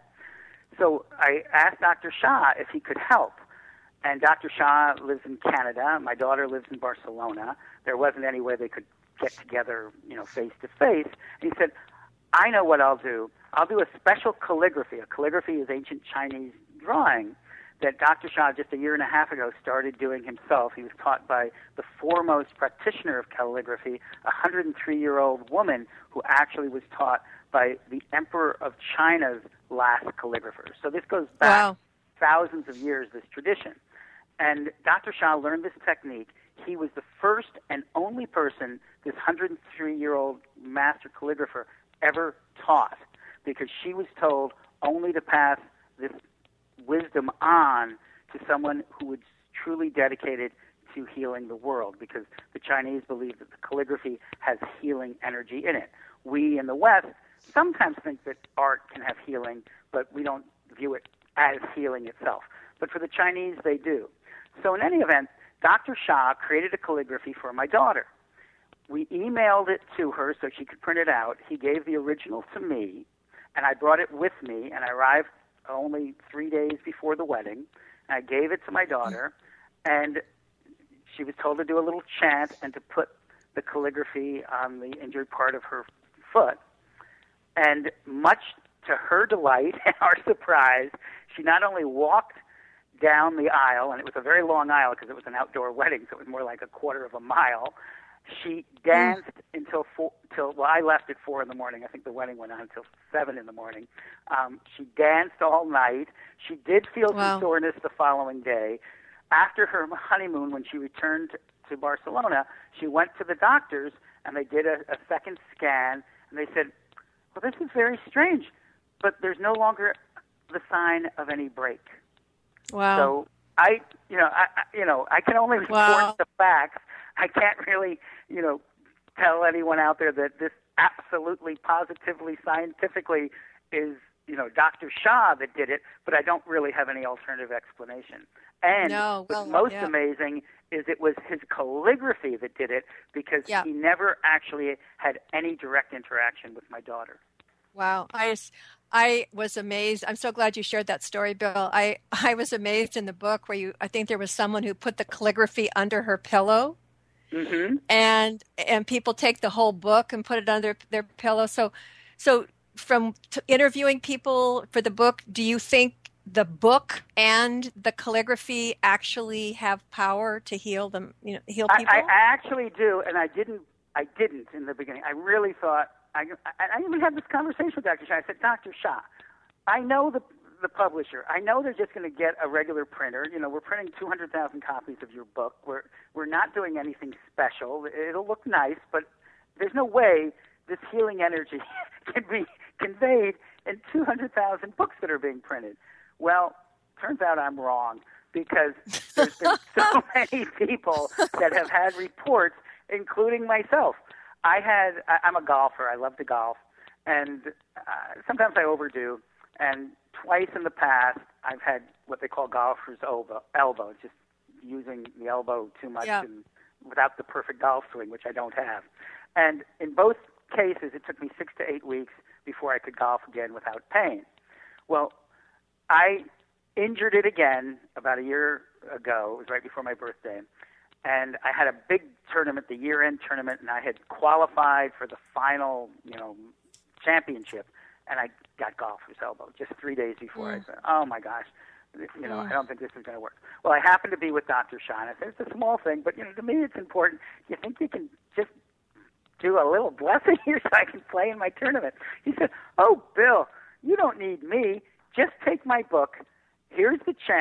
So I asked Doctor Shah if he could help, and Doctor Shah lives in Canada. My daughter lives in Barcelona. There wasn't any way they could get together, you know, face to face. And he said, "I know what I'll do. I'll do a special calligraphy. A calligraphy is ancient Chinese drawing that Doctor Shah just a year and a half ago started doing himself. He was taught by the foremost practitioner of calligraphy, a one hundred three year old woman who actually was taught by the Emperor of China's last calligrapher. So this goes back wow. thousands of years, this tradition. And Doctor Shah learned this technique. He was the first and only person this one hundred three year old master calligrapher ever taught, because she was told only to pass this wisdom on to someone who was truly dedicated to healing the world, because the Chinese believe that the calligraphy has healing energy in it. We in the West sometimes think that art can have healing, but we don't view it as healing itself. But for the Chinese, they do. So in any event, Doctor Shah created a calligraphy for my daughter. We emailed it to her so she could print it out. He gave the original to me, and I brought it with me, and I arrived only three days before the wedding. I gave it to my daughter, and she was told to do a little chant and to put the calligraphy on the injured part of her foot. And much to her delight and our surprise, she not only walked down the aisle, and it was a very long aisle because it was an outdoor wedding, so it was more like a quarter of a mile. She danced mm. until four, till well, I left at four in the morning. I think the wedding went on until seven in the morning. Um, she danced all night. She did feel wow. some soreness the following day. After her honeymoon, when she returned to Barcelona, she went to the doctors, and they did a, a second scan, and they said, "Well, this is very strange, but there's no longer the sign of any break." Wow. So I, you know, I, I- you know, I can only report Wow. the facts. I can't really, you know, tell anyone out there that this absolutely, positively, scientifically is, you know, Doctor Shah that did it, but I don't really have any alternative explanation. And No, well, what's most yeah. amazing is it was his calligraphy that did it, because Yeah. he never actually had any direct interaction with my daughter. Wow. I, s- I was amazed. I'm so glad you shared that story, Bill. I, I was amazed in the book where you, I think there was someone who put the calligraphy under her pillow. Mm-hmm. and and people take the whole book and put it under their pillow. So, so from t- interviewing people for the book, do you think the book and the calligraphy actually have power to heal them? You know, heal I, people. I, I actually do, and I didn't. I didn't in the beginning. I really thought. I, I, I even had this conversation with Doctor Shah. I said, Doctor Shah, I know the the publisher. I know they're just going to get a regular printer. You know, we're printing two hundred thousand copies of your book. We're we're not doing anything special. It'll look nice, but there's no way this healing energy can be conveyed in two hundred thousand books that are being printed. Well, turns out I'm wrong, because there's been so many people that have had reports, including myself. I had. I, I'm a golfer. I love to golf, and uh, sometimes I overdo. And twice in the past, I've had what they call golfer's elbow, elbow, just using the elbow too much Yeah. and without the perfect golf swing, which I don't have. And in both cases, it took me six to eight weeks before I could golf again without pain. Well, I injured it again about a year ago. It was right before my birthday. And I had a big tournament, the year-end tournament, and I had qualified for the final, you know, championship. And I got golfer's elbow just three days before. Mm. I said, oh, my gosh, you know, Mm. I don't think this is going to work. Well, I happened to be with Doctor Shah, and I said, it's a small thing, but, you know, to me it's important. You think you can just do a little blessing here so I can play in my tournament? He said, oh, Bill, you don't need me. Just take my book. Here's the chant.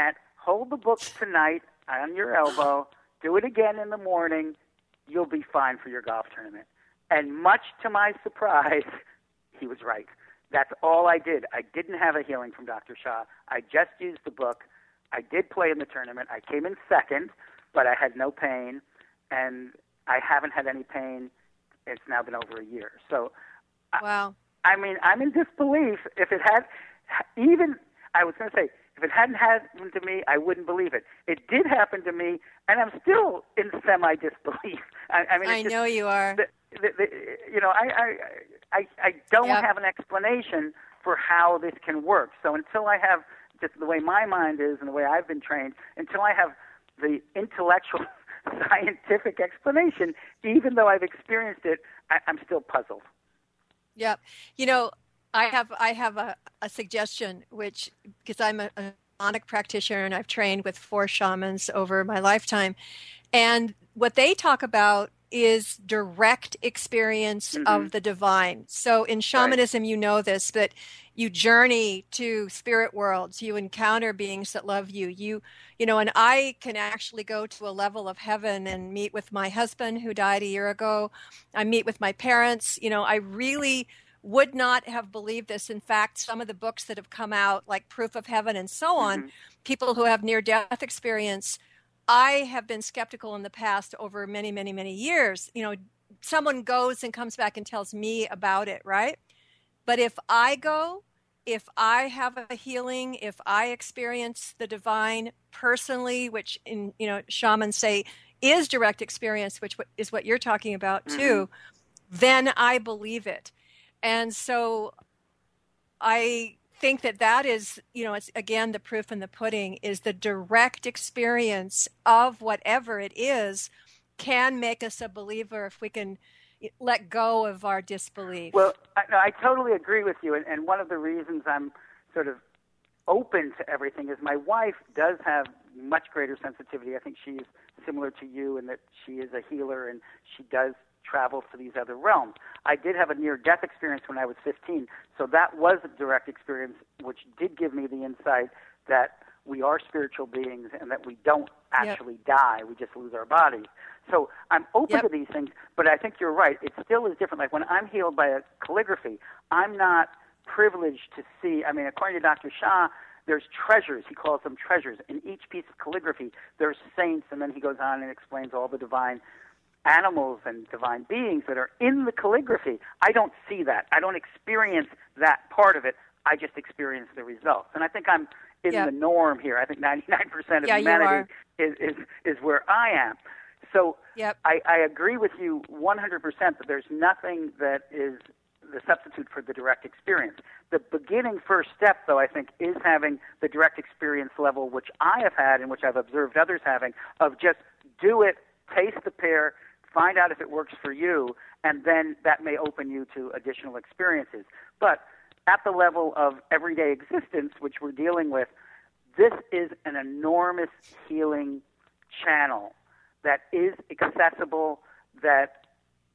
hold the book tonight on your elbow, do it again in the morning, you'll be fine for your golf tournament. And much to my surprise, he was right. That's all I did. I didn't have a healing from Doctor Shah. I just used the book. I did play in the tournament. I came in second, but I had no pain, and I haven't had any pain. It's now been over a year. So, wow. I, I mean, I'm in disbelief. If it had, even, I was going to say, if it hadn't happened to me, I wouldn't believe it. It did happen to me, and I'm still in semi-disbelief. I, I mean, I just, know you are. The, the, the, you know, I, I, I, I don't yep. have an explanation for how this can work. So until I have just the way my mind is and the way I've been trained, until I have the intellectual, scientific explanation, even though I've experienced it, I, I'm still puzzled. Yep. You know, I have I have a, a suggestion, which, because I'm a, a shamanic practitioner and I've trained with four shamans over my lifetime, and what they talk about is direct experience mm-hmm. of the divine. So in shamanism, right. you know this, that you journey to spirit worlds, you encounter beings that love you. You, you know, and I can actually go to a level of heaven and meet with my husband who died a year ago. I meet with my parents. You know, I really would not have believed this. In fact, some of the books that have come out, like Proof of Heaven and so on, mm-hmm. people who have near-death experience, I have been skeptical in the past over many, many, many years. You know, someone goes and comes back and tells me about it, right? But if I go, if I have a healing, if I experience the divine personally, which in, you know, shamans say is direct experience, which is what you're talking about too, mm-hmm. then I believe it. And so I think that that is, you know, it's again, the proof in the pudding is the direct experience of whatever it is can make us a believer if we can let go of our disbelief. Well, I, no, I totally agree with you. And, and one of the reasons I'm sort of open to everything is my wife does have much greater sensitivity. I think she's similar to you in that she is a healer and she does travel to these other realms. I did have a near-death experience when I was fifteen, so that was a direct experience, which did give me the insight that we are spiritual beings and that we don't actually yep. die, we just lose our bodies. So I'm open yep. to these things, but I think you're right. It still is different. Like when I'm healed by a calligraphy, I'm not privileged to see, I mean, according to Doctor Shah, there's treasures. He calls them treasures. In each piece of calligraphy, there's saints, and then he goes on and explains all the divine animals and divine beings that are in the calligraphy. I don't see that. I don't experience that part of it. I just experience the results. And I think I'm in yep. the norm here. I think ninety-nine percent of yeah, humanity is, is, is where I am. So yep. I, I agree with you one hundred percent that there's nothing that is the substitute for the direct experience. The beginning first step, though, I think, is having the direct experience level, which I have had and which I've observed others having, of just do it, taste the pear, find out if it works for you, and then that may open you to additional experiences. But at the level of everyday existence, which we're dealing with, this is an enormous healing channel that is accessible, that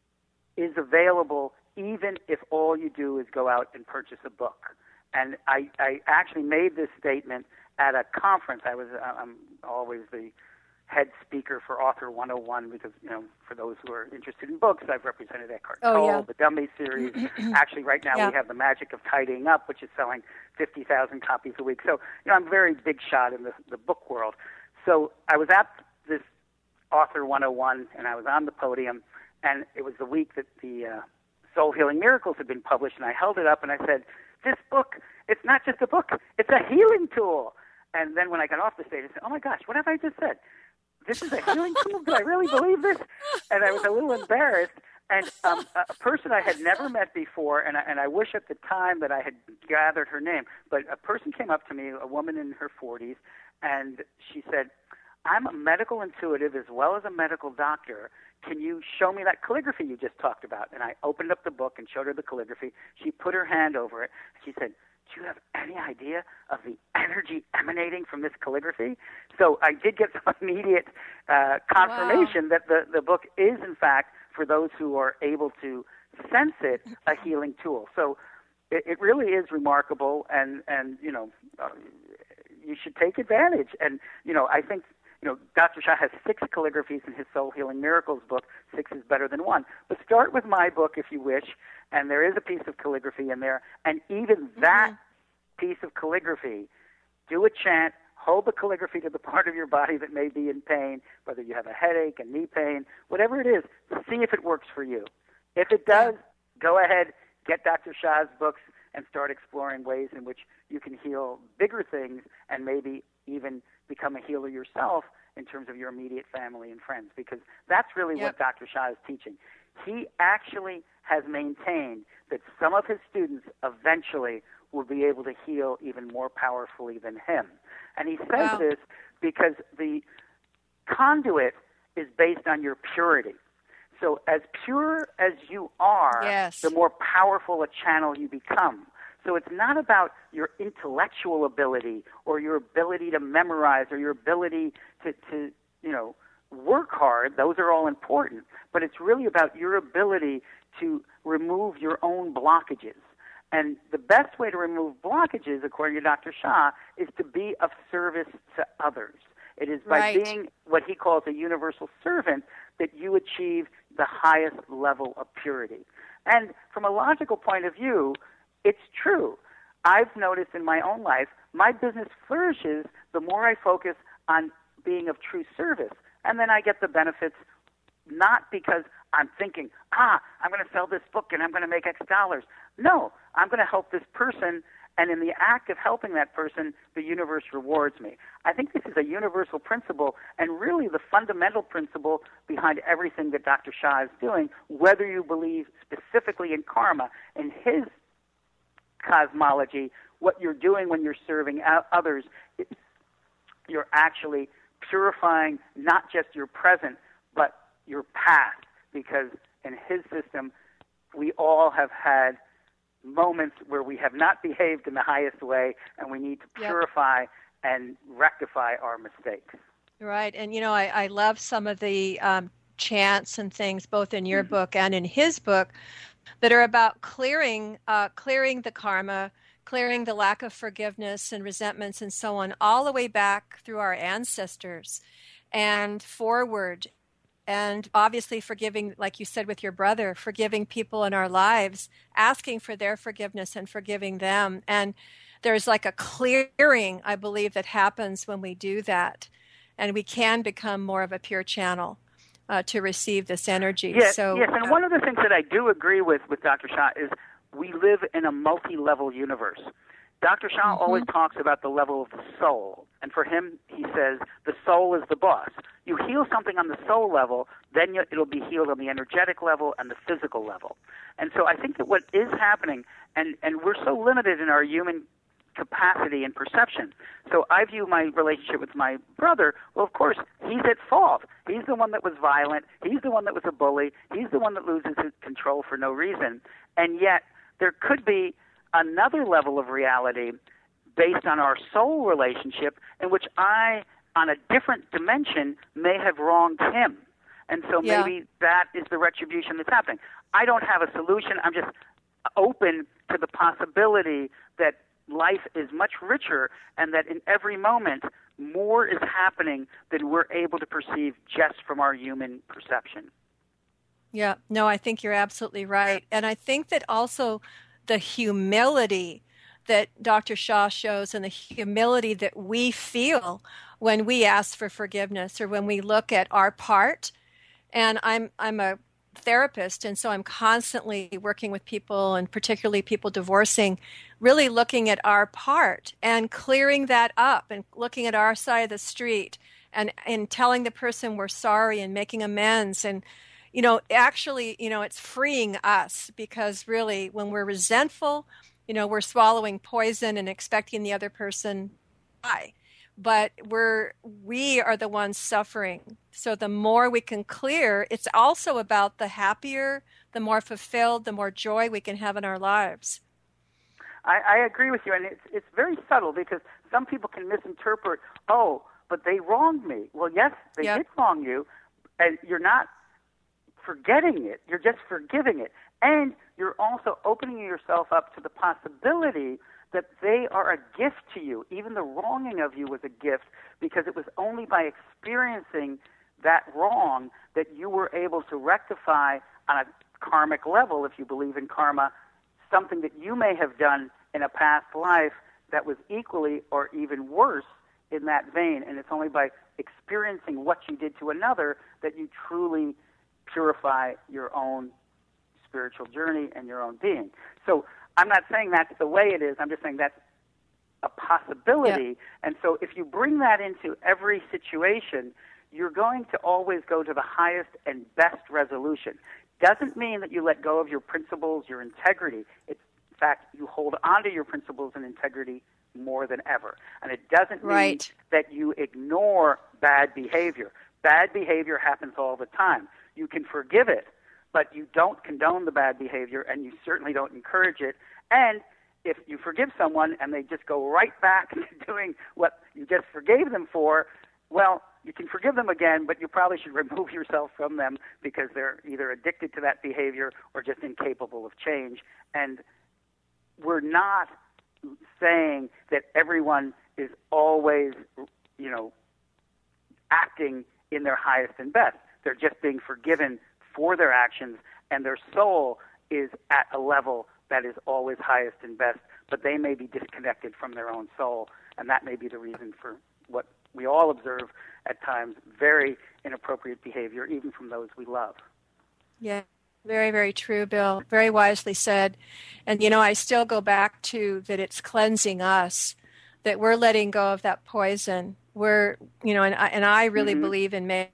is available, even if all you do is go out and purchase a book. And I, I actually made this statement at a conference. I was I'm always the head speaker for Author one oh one because, you know, for those who are interested in books, I've represented Eckhart oh, Tolle, yeah. the Dummy series. Actually, right now yeah. we have The Magic of Tidying Up, which is selling fifty thousand copies a week. So, you know, I'm a very big shot in the, the book world. So I was at this Author one oh one, and I was on the podium, and it was the week that the uh, Soul Healing Miracles had been published, and I held it up and I said, this book, it's not just a book, it's a healing tool. And then when I got off the stage, I said, oh my gosh, what have I just said? This is a healing tool? Do I really believe this? And I was a little embarrassed. And um, a person I had never met before, and I, and I wish at the time that I had gathered her name, but a person came up to me, a woman in her forties, and she said, I'm a medical intuitive as well as a medical doctor. Can you show me that calligraphy you just talked about? And I opened up the book and showed her the calligraphy. She put her hand over it. She said, do you have any idea of the energy emanating from this calligraphy? So I did get some immediate uh, confirmation wow. that the, the book is, in fact, for those who are able to sense it, a healing tool. So it, it really is remarkable, and, and you know, uh, you should take advantage. And, you know, I think, you know, Doctor Shah has six calligraphies in his Soul Healing Miracles book. Six is better than one. But start with my book if you wish, and there is a piece of calligraphy in there. And even that mm-hmm. piece of calligraphy, do a chant, hold the calligraphy to the part of your body that may be in pain, whether you have a headache, a knee pain, whatever it is, see if it works for you. If it does, go ahead, get Doctor Shah's books, and start exploring ways in which you can heal bigger things and maybe even become a healer yourself in terms of your immediate family and friends, because that's really yep. what Doctor Shah is teaching. He actually has maintained that some of his students eventually will be able to heal even more powerfully than him. And he says wow. this because the conduit is based on your purity. So as pure as you are, yes. the more powerful a channel you become. So it's not about your intellectual ability or your ability to memorize or your ability to, to, you know, work hard. Those are all important. But it's really about your ability to remove your own blockages. And the best way to remove blockages, according to Doctor Shah, is to be of service to others. It is by right. being what he calls a universal servant that you achieve the highest level of purity. And from a logical point of view, it's true. I've noticed in my own life, my business flourishes the more I focus on being of true service. And then I get the benefits not because I'm thinking, ah, I'm going to sell this book and I'm going to make X dollars. No, I'm going to help this person, and in the act of helping that person, the universe rewards me. I think this is a universal principle and really the fundamental principle behind everything that Doctor Shah is doing, whether you believe specifically in karma. In his cosmology, what you're doing when you're serving others, you're actually purifying not just your present, but your past, because in his system, we all have had moments where we have not behaved in the highest way, and we need to purify yep. and rectify our mistakes. Right, and you know, I, I love some of the um, chants and things, both in your mm-hmm. book and in his book, that are about clearing, uh, clearing the karma, clearing the lack of forgiveness and resentments and so on, all the way back through our ancestors and forward. And obviously forgiving, like you said with your brother, forgiving people in our lives, asking for their forgiveness and forgiving them. And there's like a clearing, I believe, that happens when we do that. And we can become more of a pure channel uh, to receive this energy. Yes, so, yes, and uh, one of the things that I do agree with with Doctor Shah is we live in a multi-level universe. Doctor Shah mm-hmm. always talks about the level of the soul. And for him, he says, the soul is the boss. You heal something on the soul level, then you, it'll be healed on the energetic level and the physical level. And so I think that what is happening, and, and we're so limited in our human capacity and perception. So I view my relationship with my brother, well, of course, he's at fault. He's the one that was violent. He's the one that was a bully. He's the one that loses his control for no reason. And yet there could be another level of reality based on our soul relationship in which I, on a different dimension, may have wronged him. And so yeah. maybe that is the retribution that's happening. I don't have a solution. I'm just open to the possibility that life is much richer and that in every moment more is happening than we're able to perceive just from our human perception. Yeah, no, I think you're absolutely right. And I think that also the humility that Doctor Shah shows and the humility that we feel when we ask for forgiveness or when we look at our part. And I'm I'm a therapist, and so I'm constantly working with people, and particularly people divorcing, really looking at our part and clearing that up and looking at our side of the street and, and telling the person we're sorry and making amends. And you know, actually, you know, it's freeing us, because really when we're resentful, you know, we're swallowing poison and expecting the other person to die. But we're, we are the ones suffering. So the more we can clear, it's also about the happier, the more fulfilled, the more joy we can have in our lives. I, I agree with you. And it's, it's very subtle, because some people can misinterpret, oh, but they wronged me. Well, yes, they yep. did wrong you. And you're not forgetting it, you're just forgiving it. And you're also opening yourself up to the possibility that they are a gift to you. Even the wronging of you was a gift, because it was only by experiencing that wrong that you were able to rectify on a karmic level, if you believe in karma, something that you may have done in a past life that was equally or even worse in that vein. And it's only by experiencing what you did to another that you truly purify your own spiritual journey and your own being. So I'm not saying that's the way it is. I'm just saying that's a possibility. Yep. And so if you bring that into every situation, you're going to always go to the highest and best resolution. Doesn't mean that you let go of your principles, your integrity. It's, in fact, you hold on to your principles and integrity more than ever. And it doesn't mean right. that you ignore bad behavior. Bad behavior happens all the time. You can forgive it, but you don't condone the bad behavior, and you certainly don't encourage it. And if you forgive someone and they just go right back to doing what you just forgave them for, well, you can forgive them again, but you probably should remove yourself from them, because they're either addicted to that behavior or just incapable of change. And we're not saying that everyone is always, you know, acting in their highest and best. They're just being forgiven for their actions, and their soul is at a level that is always highest and best, but they may be disconnected from their own soul, and that may be the reason for what we all observe at times, very inappropriate behavior, even from those we love. Yeah, very, very true, Bill. Very wisely said. And, you know, I still go back to that it's cleansing us, that we're letting go of that poison. We're, you know, and I, and I really mm-hmm. believe in ma-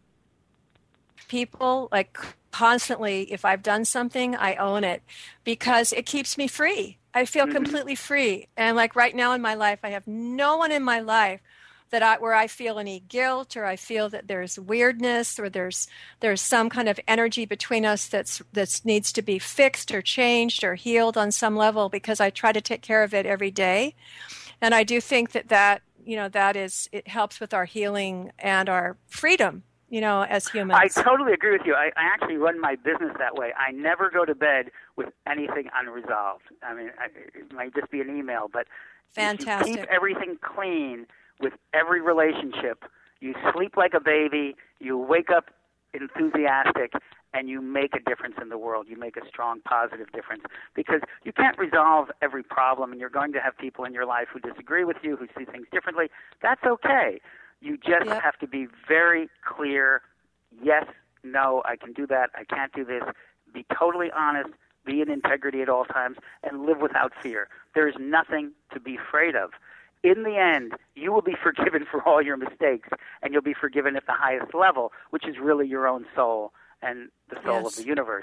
people, like, constantly, if I've done something, I own it, because it keeps me free. I feel mm-hmm. completely free. And like right now in my life, I have no one in my life that I, where I feel any guilt, or I feel that there's weirdness, or there's there's some kind of energy between us that's that's needs to be fixed or changed or healed on some level, because I try to take care of it every day. And I do think that that, you know, that is, it helps with our healing and our freedom, you know, as humans. I totally agree with you. I, I actually run my business that way. I never go to bed with anything unresolved. I mean, I, it might just be an email, but fantastic. If you keep everything clean with every relationship, you sleep like a baby, you wake up enthusiastic, and you make a difference in the world. You make a strong, positive difference, because you can't resolve every problem, and you're going to have people in your life who disagree with you, who see things differently. That's okay. You just yep. have to be very clear. Yes, no, I can do that. I can't do this. Be totally honest. Be in integrity at all times, and live without fear. There is nothing to be afraid of. In the end, you will be forgiven for all your mistakes, and you'll be forgiven at the highest level, which is really your own soul and the soul yes. of the universe.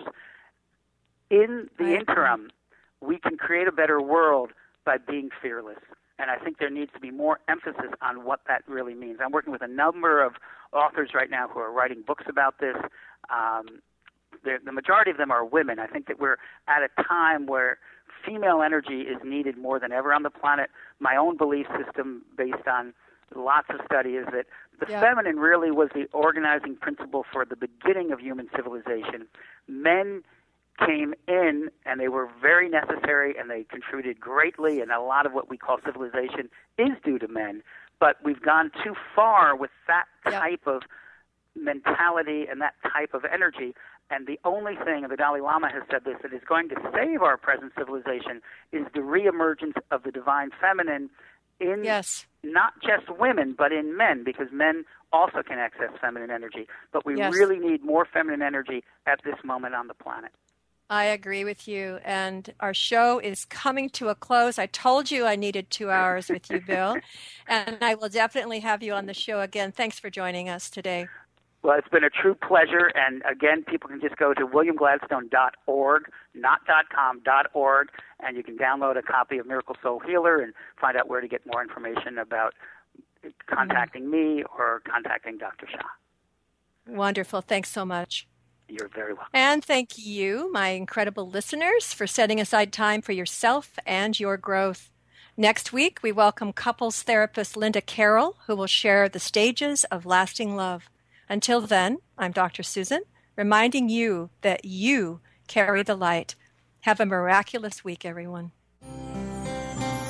In the I interim, agree. we can create a better world by being fearless. And I think there needs to be more emphasis on what that really means. I'm working with a number of authors right now who are writing books about this. Um, the, the majority of them are women. I think that we're at a time where female energy is needed more than ever on the planet. My own belief system, based on lots of study, is that the yep. feminine really was the organizing principle for the beginning of human civilization. Men came in, and they were very necessary, and they contributed greatly, and a lot of what we call civilization is due to men. But we've gone too far with that type yep. of mentality and that type of energy. And the only thing, and the Dalai Lama has said this, that is going to save our present civilization is the reemergence of the divine feminine in yes. not just women, but in men, because men also can access feminine energy. But we yes. really need more feminine energy at this moment on the planet. I agree with you. And our show is coming to a close. I told you I needed two hours with you, Bill. And I will definitely have you on the show again. Thanks for joining us today. Well, it's been a true pleasure, and again, people can just go to william gladstone dot org, not .com, .org, and you can download a copy of Miracle Soul Healer and find out where to get more information about contacting mm-hmm. me or contacting Doctor Shah. Wonderful. Thanks so much. You're very welcome. And thank you, my incredible listeners, for setting aside time for yourself and your growth. Next week, we welcome couples therapist Linda Carroll, who will share the stages of lasting love. Until then, I'm Doctor Susan, reminding you that you carry the light. Have a miraculous week, everyone.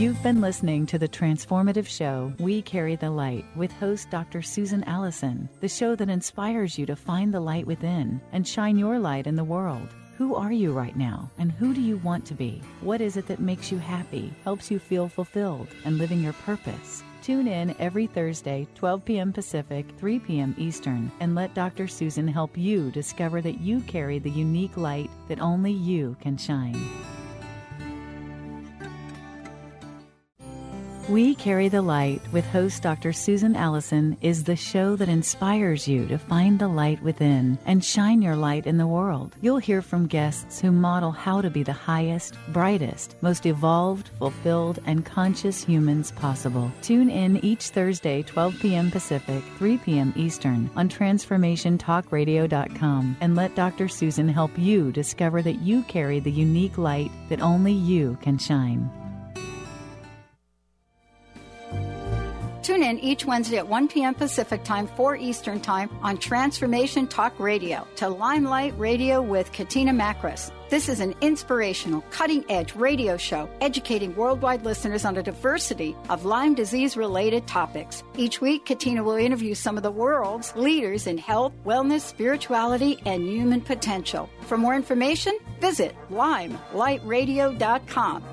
You've been listening to the transformative show, We Carry the Light, with host Doctor Susan Allison, the show that inspires you to find the light within and shine your light in the world. Who are you right now, and who do you want to be? What is it that makes you happy, helps you feel fulfilled, and living your purpose? Tune in every Thursday, twelve p.m. Pacific, three p.m. Eastern, and let Doctor Susan help you discover that you carry the unique light that only you can shine. We Carry the Light with host Doctor Susan Allison is the show that inspires you to find the light within and shine your light in the world. You'll hear from guests who model how to be the highest, brightest, most evolved, fulfilled, and conscious humans possible. Tune in each Thursday, twelve p.m. Pacific, three p.m. Eastern on transformation talk radio dot com and let Doctor Susan help you discover that you carry the unique light that only you can shine. Tune in each Wednesday at one p.m. Pacific Time, four Eastern Time on Transformation Talk Radio to Limelight Radio with Katina Makris. This is an inspirational, cutting-edge radio show educating worldwide listeners on a diversity of Lyme disease-related topics. Each week, Katina will interview some of the world's leaders in health, wellness, spirituality, and human potential. For more information, visit limelight radio dot com.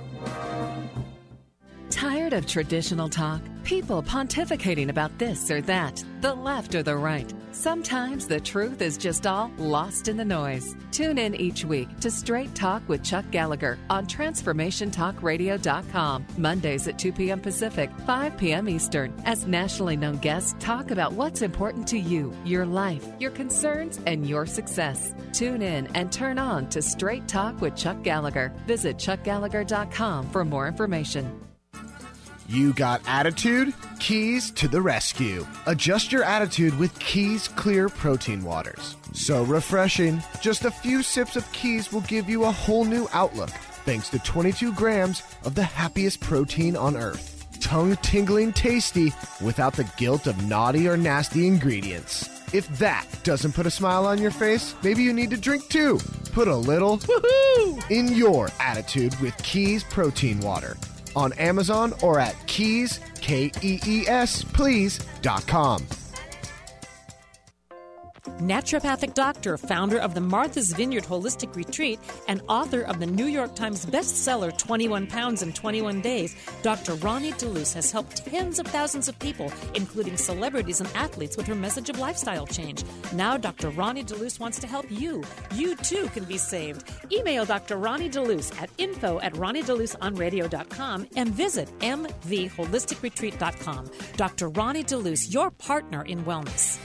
Tired of traditional talk? People pontificating about this or that, the left or the right. Sometimes the truth is just all lost in the noise. Tune in each week to Straight Talk with Chuck Gallagher on transformation talk radio dot com, Mondays at two p.m. Pacific, five p.m. Eastern, as nationally known guests talk about what's important to you, your life, your concerns, and your success. Tune in and turn on to Straight Talk with Chuck Gallagher. Visit chuck gallagher dot com for more information. You got attitude? Keys to the rescue. Adjust your attitude with Keys Clear Protein Waters. So refreshing, just a few sips of Keys will give you a whole new outlook thanks to twenty-two grams of the happiest protein on earth. Tongue-tingling tasty without the guilt of naughty or nasty ingredients. If that doesn't put a smile on your face, maybe you need to drink too. Put a little woohoo in your attitude with Keys Protein Water. On Amazon or at keys, K E E S, please, dot com. Naturopathic doctor, founder of the Martha's Vineyard Holistic Retreat, and author of the New York Times bestseller twenty-one pounds in twenty-one days, Doctor Ronnie DeLuce has helped tens of thousands of people, including celebrities and athletes, with her message of lifestyle change. Now Doctor Ronnie DeLuce wants to help you. You, too, can be saved. Email Doctor Ronnie DeLuce at info at ronnie deluce on radio dot com and visit m v holistic retreat dot com. Doctor Ronnie DeLuce, your partner in wellness.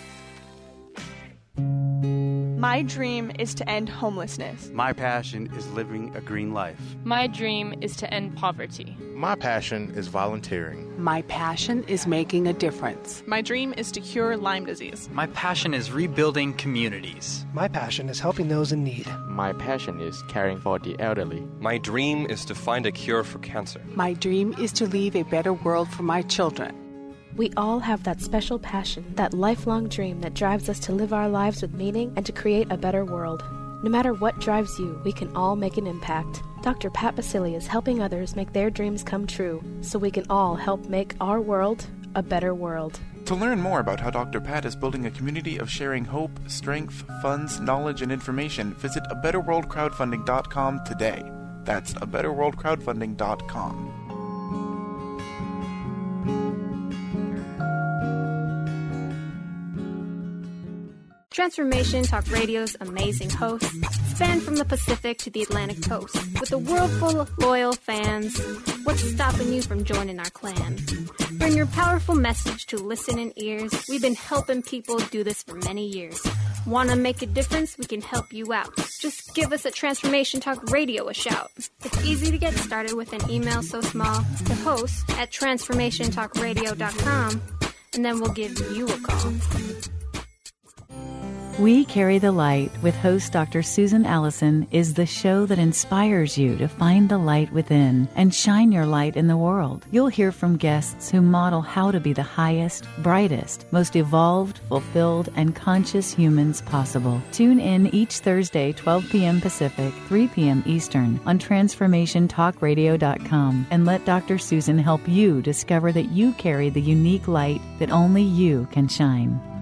My dream is to end homelessness. My passion is living a green life. My dream is to end poverty. My passion is volunteering. My passion is making a difference. My dream is to cure Lyme disease. My passion is rebuilding communities. My passion is helping those in need. My passion is caring for the elderly. My dream is to find a cure for cancer. My dream is to leave a better world for my children. We all have that special passion, that lifelong dream that drives us to live our lives with meaning and to create a better world. No matter what drives you, we can all make an impact. Doctor Pat Baccili is helping others make their dreams come true, so we can all help make our world a better world. To learn more about how Doctor Pat is building a community of sharing hope, strength, funds, knowledge, and information, visit a better world crowdfunding dot com today. That's a better world crowdfunding dot com. Transformation Talk Radio's amazing hosts span from the Pacific to the Atlantic coast. With a world full of loyal fans, what's stopping you from joining our clan? Bring your powerful message to listening ears. We've been helping people do this for many years. Want to make a difference? We can help you out. Just give us at Transformation Talk Radio a shout. It's easy to get started with an email so small to host at transformation talk radio dot com, and then we'll give you a call. We Carry the Light with host Doctor Susan Allison is the show that inspires you to find the light within and shine your light in the world. You'll hear from guests who model how to be the highest, brightest, most evolved, fulfilled, and conscious humans possible. Tune in each Thursday, twelve p.m. Pacific, three p.m. Eastern on transformation talk radio dot com and let Doctor Susan help you discover that you carry the unique light that only you can shine.